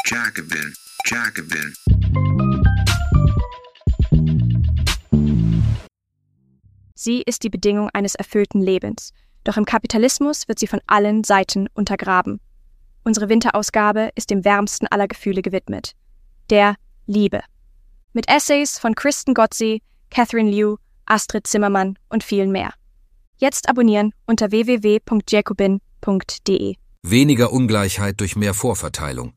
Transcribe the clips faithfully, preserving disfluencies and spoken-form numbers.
Jacobin, Jacobin. Sie ist die Bedingung eines erfüllten Lebens. Doch im Kapitalismus wird sie von allen Seiten untergraben. Unsere Winterausgabe ist dem wärmsten aller Gefühle gewidmet: der Liebe. Mit Essays von Kristen Gotzi, Catherine Liu, Astrid Zimmermann und vielen mehr. Jetzt abonnieren unter w w w punkt jacobin punkt d e. Weniger Ungleichheit durch mehr Vorverteilung.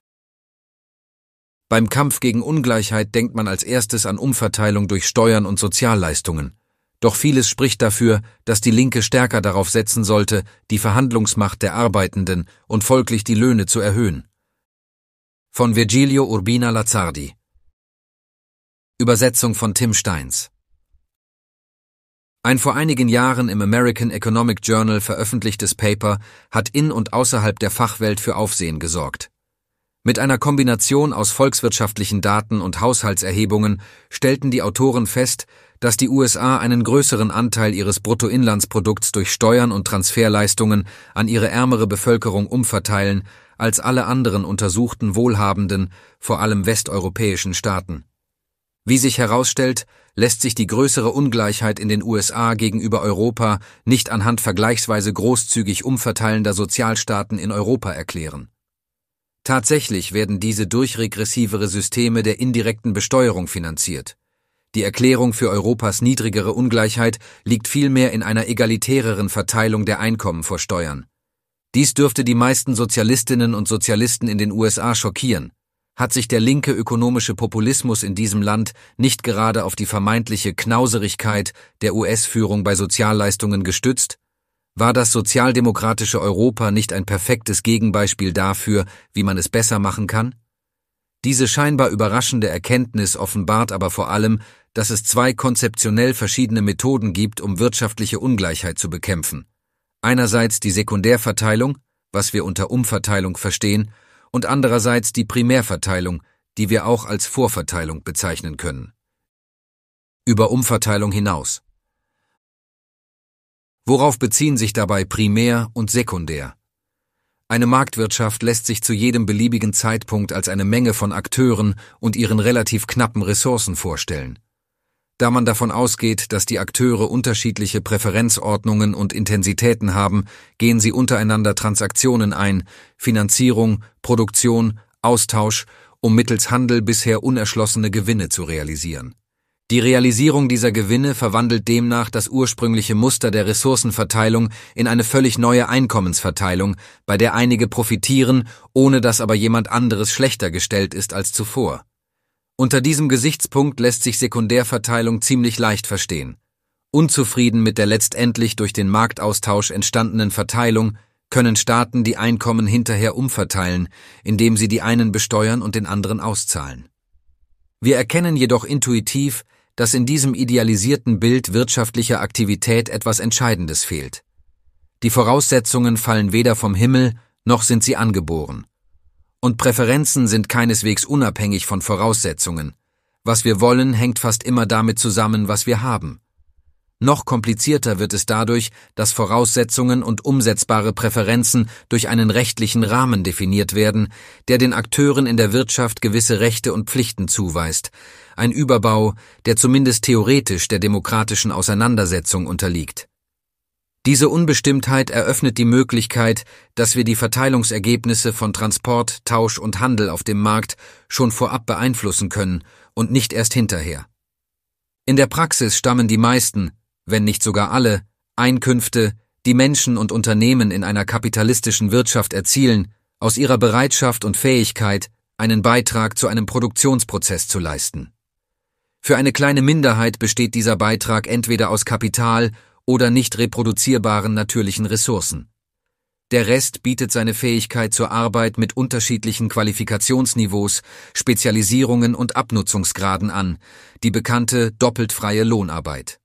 Beim Kampf gegen Ungleichheit denkt man als erstes an Umverteilung durch Steuern und Sozialleistungen. Doch vieles spricht dafür, dass die Linke stärker darauf setzen sollte, die Verhandlungsmacht der Arbeitenden und folglich die Löhne zu erhöhen. Von Virgilio Urbina Lazzardi. Übersetzung von Tim Steins. Ein vor einigen Jahren im American Economic Journal veröffentlichtes Paper hat in und außerhalb der Fachwelt für Aufsehen gesorgt. Mit einer Kombination aus volkswirtschaftlichen Daten und Haushaltserhebungen stellten die Autoren fest, dass die U S A einen größeren Anteil ihres Bruttoinlandsprodukts durch Steuern und Transferleistungen an ihre ärmere Bevölkerung umverteilen als alle anderen untersuchten wohlhabenden, vor allem westeuropäischen Staaten. Wie sich herausstellt, lässt sich die größere Ungleichheit in den U S A gegenüber Europa nicht anhand vergleichsweise großzügig umverteilender Sozialstaaten in Europa erklären. Tatsächlich werden diese durch regressivere Systeme der indirekten Besteuerung finanziert. Die Erklärung für Europas niedrigere Ungleichheit liegt vielmehr in einer egalitäreren Verteilung der Einkommen vor Steuern. Dies dürfte die meisten Sozialistinnen und Sozialisten in den U S A schockieren. Hat sich der linke ökonomische Populismus in diesem Land nicht gerade auf die vermeintliche Knauserigkeit der U S-Führung bei Sozialleistungen gestützt? War das sozialdemokratische Europa nicht ein perfektes Gegenbeispiel dafür, wie man es besser machen kann? Diese scheinbar überraschende Erkenntnis offenbart aber vor allem, dass es zwei konzeptionell verschiedene Methoden gibt, um wirtschaftliche Ungleichheit zu bekämpfen. Einerseits die Sekundärverteilung, was wir unter Umverteilung verstehen, und andererseits die Primärverteilung, die wir auch als Vorverteilung bezeichnen können. Über Umverteilung hinaus. Worauf beziehen sich dabei Primär und Sekundär? Eine Marktwirtschaft lässt sich zu jedem beliebigen Zeitpunkt als eine Menge von Akteuren und ihren relativ knappen Ressourcen vorstellen. Da man davon ausgeht, dass die Akteure unterschiedliche Präferenzordnungen und Intensitäten haben, gehen sie untereinander Transaktionen ein, Finanzierung, Produktion, Austausch, um mittels Handel bisher unerschlossene Gewinne zu realisieren. Die Realisierung dieser Gewinne verwandelt demnach das ursprüngliche Muster der Ressourcenverteilung in eine völlig neue Einkommensverteilung, bei der einige profitieren, ohne dass aber jemand anderes schlechter gestellt ist als zuvor. Unter diesem Gesichtspunkt lässt sich Sekundärverteilung ziemlich leicht verstehen. Unzufrieden mit der letztendlich durch den Marktaustausch entstandenen Verteilung können Staaten die Einkommen hinterher umverteilen, indem sie die einen besteuern und den anderen auszahlen. Wir erkennen jedoch intuitiv, dass in diesem idealisierten Bild wirtschaftlicher Aktivität etwas Entscheidendes fehlt. Die Voraussetzungen fallen weder vom Himmel, noch sind sie angeboren. Und Präferenzen sind keineswegs unabhängig von Voraussetzungen. Was wir wollen, hängt fast immer damit zusammen, was wir haben. Noch komplizierter wird es dadurch, dass Voraussetzungen und umsetzbare Präferenzen durch einen rechtlichen Rahmen definiert werden, der den Akteuren in der Wirtschaft gewisse Rechte und Pflichten zuweist. Ein Überbau, der zumindest theoretisch der demokratischen Auseinandersetzung unterliegt. Diese Unbestimmtheit eröffnet die Möglichkeit, dass wir die Verteilungsergebnisse von Transport, Tausch und Handel auf dem Markt schon vorab beeinflussen können und nicht erst hinterher. In der Praxis stammen die meisten, wenn nicht sogar alle, Einkünfte, die Menschen und Unternehmen in einer kapitalistischen Wirtschaft erzielen, aus ihrer Bereitschaft und Fähigkeit, einen Beitrag zu einem Produktionsprozess zu leisten. Für eine kleine Minderheit besteht dieser Beitrag entweder aus Kapital oder nicht reproduzierbaren natürlichen Ressourcen. Der Rest bietet seine Fähigkeit zur Arbeit mit unterschiedlichen Qualifikationsniveaus, Spezialisierungen und Abnutzungsgraden an, die bekannte doppelt freie Lohnarbeit.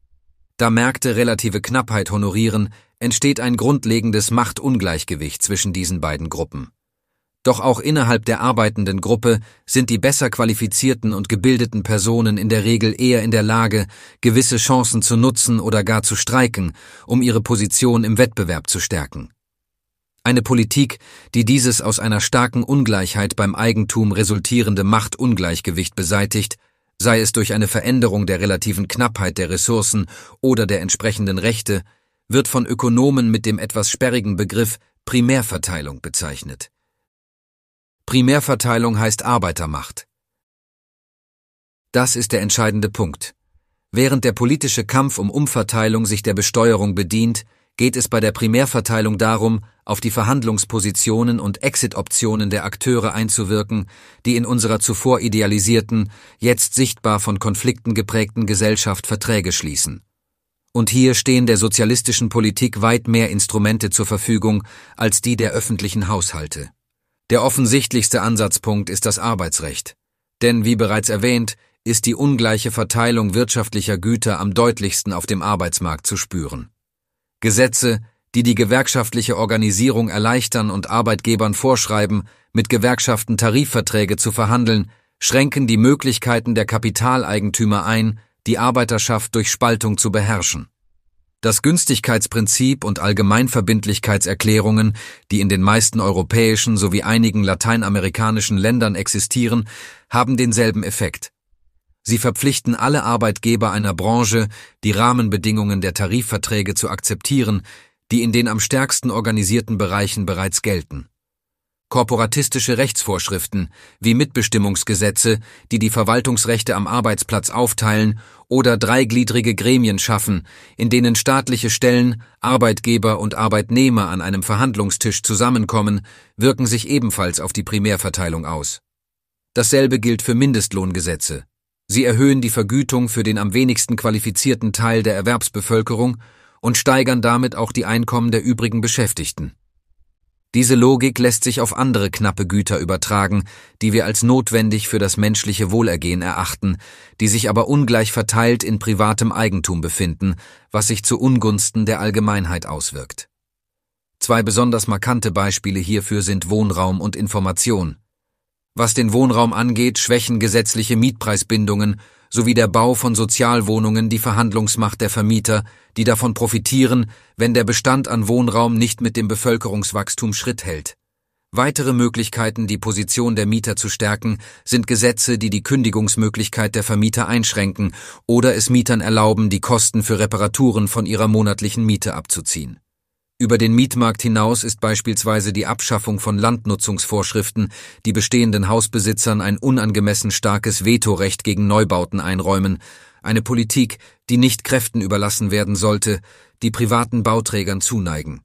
Da Märkte relative Knappheit honorieren, entsteht ein grundlegendes Machtungleichgewicht zwischen diesen beiden Gruppen. Doch auch innerhalb der arbeitenden Gruppe sind die besser qualifizierten und gebildeten Personen in der Regel eher in der Lage, gewisse Chancen zu nutzen oder gar zu streiken, um ihre Position im Wettbewerb zu stärken. Eine Politik, die dieses aus einer starken Ungleichheit beim Eigentum resultierende Machtungleichgewicht beseitigt, sei es durch eine Veränderung der relativen Knappheit der Ressourcen oder der entsprechenden Rechte, wird von Ökonomen mit dem etwas sperrigen Begriff Primärverteilung bezeichnet. Primärverteilung heißt Arbeitermacht. Das ist der entscheidende Punkt. Während der politische Kampf um Umverteilung sich der Besteuerung bedient, geht es bei der Primärverteilung darum, auf die Verhandlungspositionen und Exit-Optionen der Akteure einzuwirken, die in unserer zuvor idealisierten, jetzt sichtbar von Konflikten geprägten Gesellschaft Verträge schließen. Und hier stehen der sozialistischen Politik weit mehr Instrumente zur Verfügung als die der öffentlichen Haushalte. Der offensichtlichste Ansatzpunkt ist das Arbeitsrecht. Denn, wie bereits erwähnt, ist die ungleiche Verteilung wirtschaftlicher Güter am deutlichsten auf dem Arbeitsmarkt zu spüren. Gesetze, die die gewerkschaftliche Organisierung erleichtern und Arbeitgebern vorschreiben, mit Gewerkschaften Tarifverträge zu verhandeln, schränken die Möglichkeiten der Kapitaleigentümer ein, die Arbeiterschaft durch Spaltung zu beherrschen. Das Günstigkeitsprinzip und Allgemeinverbindlichkeitserklärungen, die in den meisten europäischen sowie einigen lateinamerikanischen Ländern existieren, haben denselben Effekt. Sie verpflichten alle Arbeitgeber einer Branche, die Rahmenbedingungen der Tarifverträge zu akzeptieren, die in den am stärksten organisierten Bereichen bereits gelten. Korporatistische Rechtsvorschriften wie Mitbestimmungsgesetze, die die Verwaltungsrechte am Arbeitsplatz aufteilen, oder dreigliedrige Gremien schaffen, in denen staatliche Stellen, Arbeitgeber und Arbeitnehmer an einem Verhandlungstisch zusammenkommen, wirken sich ebenfalls auf die Primärverteilung aus. Dasselbe gilt für Mindestlohngesetze. Sie erhöhen die Vergütung für den am wenigsten qualifizierten Teil der Erwerbsbevölkerung und steigern damit auch die Einkommen der übrigen Beschäftigten. Diese Logik lässt sich auf andere knappe Güter übertragen, die wir als notwendig für das menschliche Wohlergehen erachten, die sich aber ungleich verteilt in privatem Eigentum befinden, was sich zu Ungunsten der Allgemeinheit auswirkt. Zwei besonders markante Beispiele hierfür sind Wohnraum und Information. Was den Wohnraum angeht, schwächen gesetzliche Mietpreisbindungen sowie der Bau von Sozialwohnungen die Verhandlungsmacht der Vermieter, die davon profitieren, wenn der Bestand an Wohnraum nicht mit dem Bevölkerungswachstum Schritt hält. Weitere Möglichkeiten, die Position der Mieter zu stärken, sind Gesetze, die die Kündigungsmöglichkeit der Vermieter einschränken oder es Mietern erlauben, die Kosten für Reparaturen von ihrer monatlichen Miete abzuziehen. Über den Mietmarkt hinaus ist beispielsweise die Abschaffung von Landnutzungsvorschriften, die bestehenden Hausbesitzern ein unangemessen starkes Vetorecht gegen Neubauten einräumen, eine Politik, die nicht Kräften überlassen werden sollte, die privaten Bauträgern zuneigen.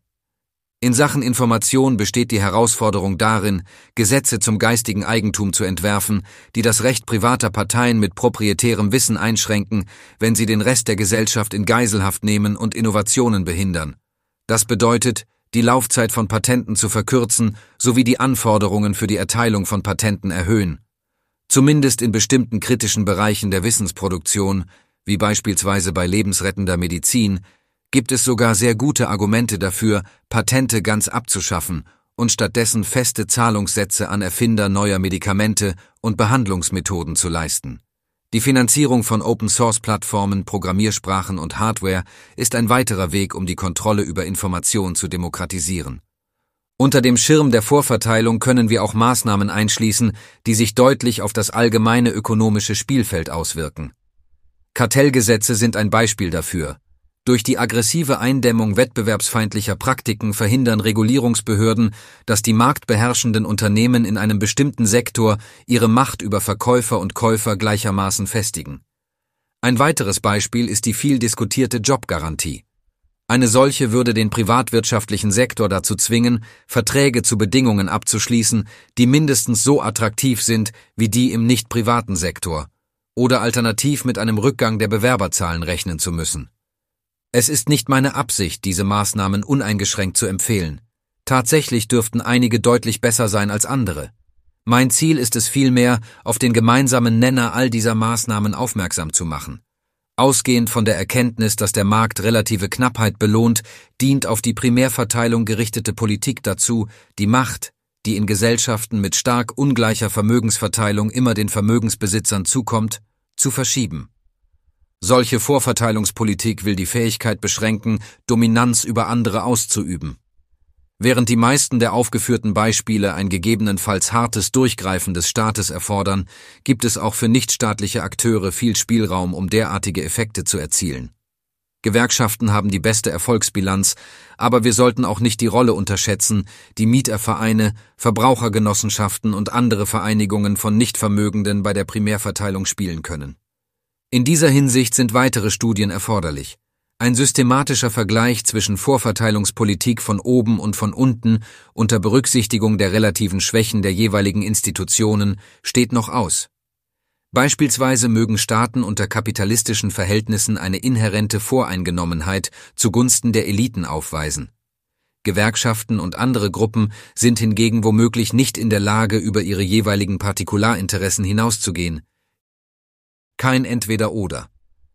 In Sachen Information besteht die Herausforderung darin, Gesetze zum geistigen Eigentum zu entwerfen, die das Recht privater Parteien mit proprietärem Wissen einschränken, wenn sie den Rest der Gesellschaft in Geiselhaft nehmen und Innovationen behindern. Das bedeutet, die Laufzeit von Patenten zu verkürzen sowie die Anforderungen für die Erteilung von Patenten erhöhen. Zumindest in bestimmten kritischen Bereichen der Wissensproduktion, wie beispielsweise bei lebensrettender Medizin, gibt es sogar sehr gute Argumente dafür, Patente ganz abzuschaffen und stattdessen feste Zahlungssätze an Erfinder neuer Medikamente und Behandlungsmethoden zu leisten. Die Finanzierung von Open-Source-Plattformen, Programmiersprachen und Hardware ist ein weiterer Weg, um die Kontrolle über Information zu demokratisieren. Unter dem Schirm der Vorverteilung können wir auch Maßnahmen einschließen, die sich deutlich auf das allgemeine ökonomische Spielfeld auswirken. Kartellgesetze sind ein Beispiel dafür. Durch die aggressive Eindämmung wettbewerbsfeindlicher Praktiken verhindern Regulierungsbehörden, dass die marktbeherrschenden Unternehmen in einem bestimmten Sektor ihre Macht über Verkäufer und Käufer gleichermaßen festigen. Ein weiteres Beispiel ist die viel diskutierte Jobgarantie. Eine solche würde den privatwirtschaftlichen Sektor dazu zwingen, Verträge zu Bedingungen abzuschließen, die mindestens so attraktiv sind wie die im nicht privaten Sektor, oder alternativ mit einem Rückgang der Bewerberzahlen rechnen zu müssen. Es ist nicht meine Absicht, diese Maßnahmen uneingeschränkt zu empfehlen. Tatsächlich dürften einige deutlich besser sein als andere. Mein Ziel ist es vielmehr, auf den gemeinsamen Nenner all dieser Maßnahmen aufmerksam zu machen. Ausgehend von der Erkenntnis, dass der Markt relative Knappheit belohnt, dient auf die Primärverteilung gerichtete Politik dazu, die Macht, die in Gesellschaften mit stark ungleicher Vermögensverteilung immer den Vermögensbesitzern zukommt, zu verschieben. Solche Vorverteilungspolitik will die Fähigkeit beschränken, Dominanz über andere auszuüben. Während die meisten der aufgeführten Beispiele ein gegebenenfalls hartes Durchgreifen des Staates erfordern, gibt es auch für nichtstaatliche Akteure viel Spielraum, um derartige Effekte zu erzielen. Gewerkschaften haben die beste Erfolgsbilanz, aber wir sollten auch nicht die Rolle unterschätzen, die Mietervereine, Verbrauchergenossenschaften und andere Vereinigungen von Nichtvermögenden bei der Primärverteilung spielen können. In dieser Hinsicht sind weitere Studien erforderlich. Ein systematischer Vergleich zwischen Vorverteilungspolitik von oben und von unten unter Berücksichtigung der relativen Schwächen der jeweiligen Institutionen steht noch aus. Beispielsweise mögen Staaten unter kapitalistischen Verhältnissen eine inhärente Voreingenommenheit zugunsten der Eliten aufweisen. Gewerkschaften und andere Gruppen sind hingegen womöglich nicht in der Lage, über ihre jeweiligen Partikularinteressen hinauszugehen. Kein Entweder-Oder.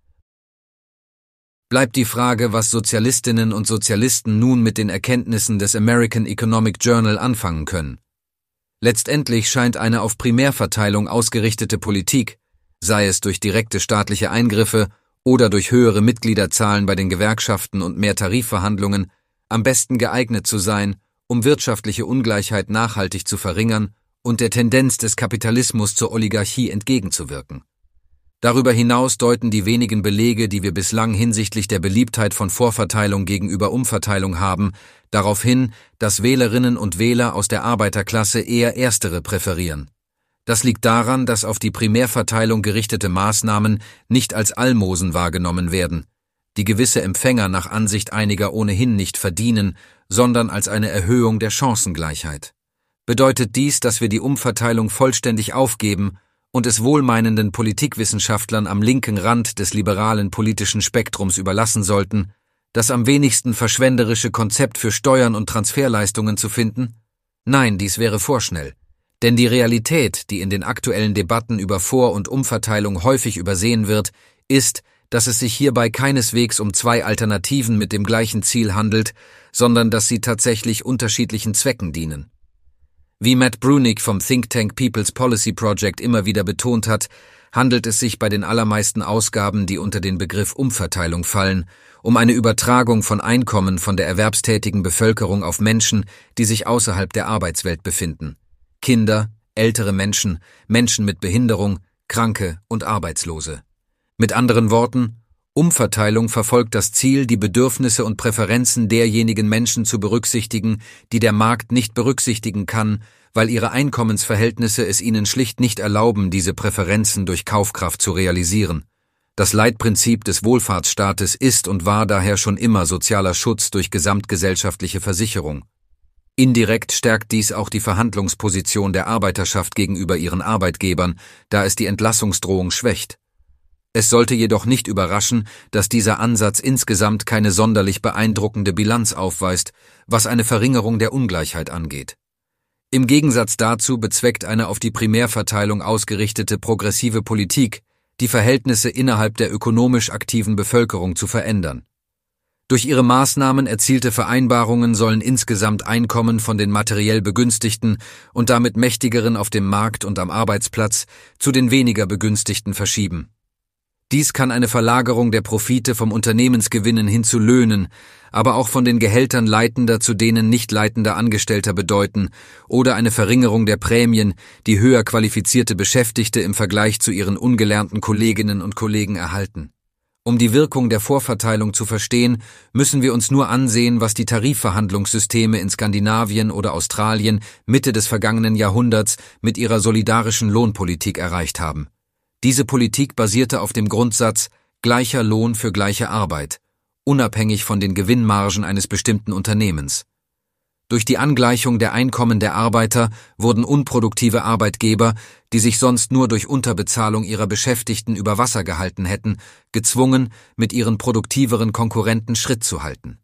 Bleibt die Frage, was Sozialistinnen und Sozialisten nun mit den Erkenntnissen des American Economic Journal anfangen können. Letztendlich scheint eine auf Primärverteilung ausgerichtete Politik, sei es durch direkte staatliche Eingriffe oder durch höhere Mitgliederzahlen bei den Gewerkschaften und mehr Tarifverhandlungen, am besten geeignet zu sein, um wirtschaftliche Ungleichheit nachhaltig zu verringern und der Tendenz des Kapitalismus zur Oligarchie entgegenzuwirken. Darüber hinaus deuten die wenigen Belege, die wir bislang hinsichtlich der Beliebtheit von Vorverteilung gegenüber Umverteilung haben, darauf hin, dass Wählerinnen und Wähler aus der Arbeiterklasse eher erstere präferieren. Das liegt daran, dass auf die Primärverteilung gerichtete Maßnahmen nicht als Almosen wahrgenommen werden, die gewisse Empfänger nach Ansicht einiger ohnehin nicht verdienen, sondern als eine Erhöhung der Chancengleichheit. Bedeutet dies, dass wir die Umverteilung vollständig aufgeben und es wohlmeinenden Politikwissenschaftlern am linken Rand des liberalen politischen Spektrums überlassen sollten, das am wenigsten verschwenderische Konzept für Steuern und Transferleistungen zu finden? Nein, dies wäre vorschnell. Denn die Realität, die in den aktuellen Debatten über Vor- und Umverteilung häufig übersehen wird, ist, dass es sich hierbei keineswegs um zwei Alternativen mit dem gleichen Ziel handelt, sondern dass sie tatsächlich unterschiedlichen Zwecken dienen. Wie Matt Bruenig vom Think Tank People's Policy Project immer wieder betont hat, handelt es sich bei den allermeisten Ausgaben, die unter den Begriff Umverteilung fallen, um eine Übertragung von Einkommen von der erwerbstätigen Bevölkerung auf Menschen, die sich außerhalb der Arbeitswelt befinden. Kinder, ältere Menschen, Menschen mit Behinderung, Kranke und Arbeitslose. Mit anderen Worten, Umverteilung verfolgt das Ziel, die Bedürfnisse und Präferenzen derjenigen Menschen zu berücksichtigen, die der Markt nicht berücksichtigen kann, weil ihre Einkommensverhältnisse es ihnen schlicht nicht erlauben, diese Präferenzen durch Kaufkraft zu realisieren. Das Leitprinzip des Wohlfahrtsstaates ist und war daher schon immer sozialer Schutz durch gesamtgesellschaftliche Versicherung. Indirekt stärkt dies auch die Verhandlungsposition der Arbeiterschaft gegenüber ihren Arbeitgebern, da es die Entlassungsdrohung schwächt. Es sollte jedoch nicht überraschen, dass dieser Ansatz insgesamt keine sonderlich beeindruckende Bilanz aufweist, was eine Verringerung der Ungleichheit angeht. Im Gegensatz dazu bezweckt eine auf die Primärverteilung ausgerichtete progressive Politik, die Verhältnisse innerhalb der ökonomisch aktiven Bevölkerung zu verändern. Durch ihre Maßnahmen erzielte Vereinbarungen sollen insgesamt Einkommen von den materiell Begünstigten und damit Mächtigeren auf dem Markt und am Arbeitsplatz zu den weniger Begünstigten verschieben. Dies kann eine Verlagerung der Profite vom Unternehmensgewinnen hin zu Löhnen, aber auch von den Gehältern leitender zu denen nicht leitender Angestellter bedeuten oder eine Verringerung der Prämien, die höher qualifizierte Beschäftigte im Vergleich zu ihren ungelernten Kolleginnen und Kollegen erhalten. Um die Wirkung der Vorverteilung zu verstehen, müssen wir uns nur ansehen, was die Tarifverhandlungssysteme in Skandinavien oder Australien Mitte des vergangenen Jahrhunderts mit ihrer solidarischen Lohnpolitik erreicht haben. Diese Politik basierte auf dem Grundsatz gleicher Lohn für gleiche Arbeit, unabhängig von den Gewinnmargen eines bestimmten Unternehmens. Durch die Angleichung der Einkommen der Arbeiter wurden unproduktive Arbeitgeber, die sich sonst nur durch Unterbezahlung ihrer Beschäftigten über Wasser gehalten hätten, gezwungen, mit ihren produktiveren Konkurrenten Schritt zu halten.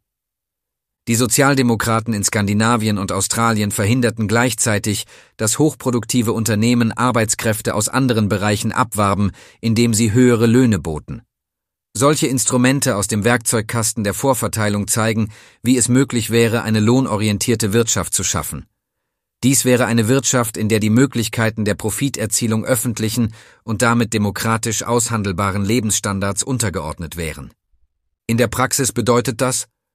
Die Sozialdemokraten in Skandinavien und Australien verhinderten gleichzeitig, dass hochproduktive Unternehmen Arbeitskräfte aus anderen Bereichen abwarben, indem sie höhere Löhne boten. Solche Instrumente aus dem Werkzeugkasten der Vorverteilung zeigen, wie es möglich wäre, eine lohnorientierte Wirtschaft zu schaffen. Dies wäre eine Wirtschaft, in der die Möglichkeiten der Profiterzielung öffentlichen und damit demokratisch aushandelbaren Lebensstandards untergeordnet wären. In der Praxis bedeutet das,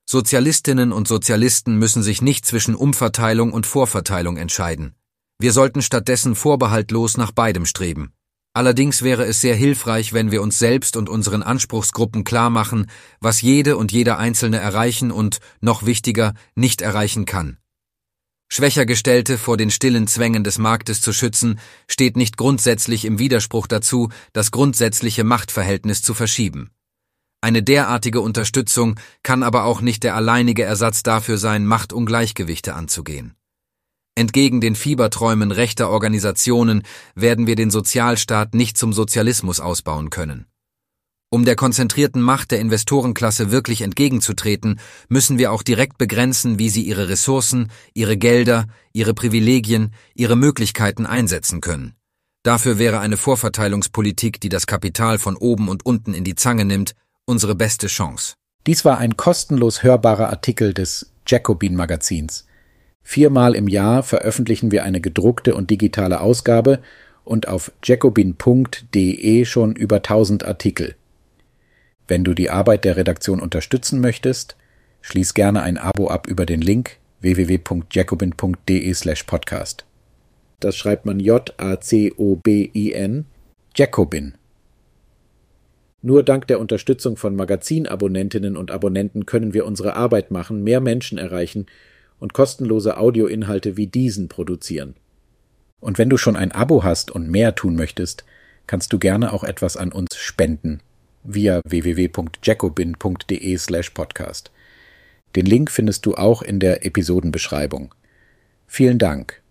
Sozialistinnen und Sozialisten müssen sich nicht zwischen Umverteilung und Vorverteilung entscheiden. Wir sollten stattdessen vorbehaltlos nach beidem streben. Allerdings wäre es sehr hilfreich, wenn wir uns selbst und unseren Anspruchsgruppen klarmachen, was jede und jeder Einzelne erreichen und, noch wichtiger, nicht erreichen kann. Schwächer Gestellte vor den stillen Zwängen des Marktes zu schützen, steht nicht grundsätzlich im Widerspruch dazu, das grundsätzliche Machtverhältnis zu verschieben. Eine derartige Unterstützung kann aber auch nicht der alleinige Ersatz dafür sein, Machtungleichgewichte anzugehen. Entgegen den Fieberträumen rechter Organisationen werden wir den Sozialstaat nicht zum Sozialismus ausbauen können. Um der konzentrierten Macht der Investorenklasse wirklich entgegenzutreten, müssen wir auch direkt begrenzen, wie sie ihre Ressourcen, ihre Gelder, ihre Privilegien, ihre Möglichkeiten einsetzen können. Dafür wäre eine Vorverteilungspolitik, die das Kapital von oben und unten in die Zange nimmt, unsere beste Chance. Dies war ein kostenlos hörbarer Artikel des Jacobin-Magazins. Viermal im Jahr veröffentlichen wir eine gedruckte und digitale Ausgabe und auf jacobin punkt de schon über tausend Artikel. Wenn du die Arbeit der Redaktion unterstützen möchtest, schließ gerne ein Abo ab über den Link w w w punkt jacobin punkt de slash podcast. Das schreibt man J A C O B I N, Jacobin. Nur dank der Unterstützung von Magazinabonnentinnen und Abonnenten können wir unsere Arbeit machen, mehr Menschen erreichen und kostenlose Audioinhalte wie diesen produzieren. Und wenn du schon ein Abo hast und mehr tun möchtest, kannst du gerne auch etwas an uns spenden via w w w punkt jacobin punkt de slash podcast. Den Link findest du auch in der Episodenbeschreibung. Vielen Dank.